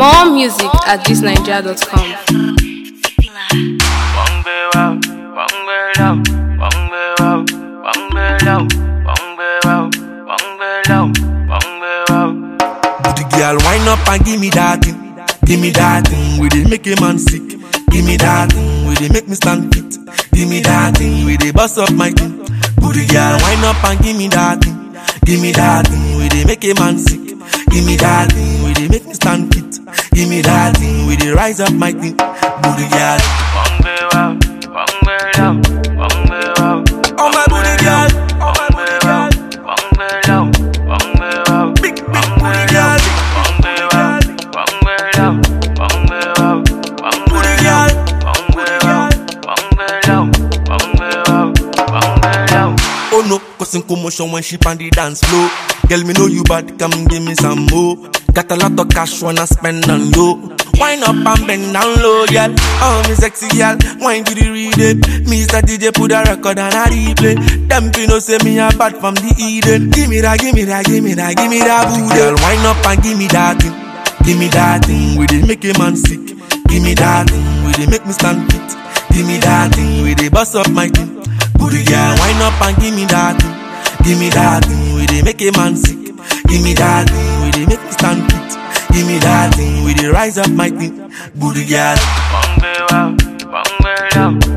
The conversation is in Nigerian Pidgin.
More music at thisnigeria.com. Booty girl, wind up and give me that thing. Give me that thing, we dey make a man sick. Give me that thing, we dey make me stand fit. Give me that thing, we dey bust up my thing. Booty girl, wind up and give me that thing. Give me that thing, we dey make a man sick. Give me that thing, we dey make me stand fit. Give me that thing, we dey rise up my thing. Booty girl, oh my booty girl, oh my booty girl, big booty girl, booty girl. Oh no, causing commotion when she on the dance floor. Girl, me know you bad, come give me some more. Got a lot of cash, wanna spend on you. Wind up and bend down low, girl. Oh, me sexy girl, wine to the rhythm. Mr. DJ put a record on a replay. Them people say me a bad from the Eden. Give me that, give me that, give me that, give me that booty. Girl, wind up and give me that thing. Give me that thing, we dey make a man sick. Give me that thing, we dey make me stand fit. Give me that thing, we dey bust up my thing. Booty girl, wind up and give me that thing. Give me that thing, we dey make a man sick. Give me that thing, we dey make me stand fit. Give me that thing, we dey rise up my thing. Booty girl.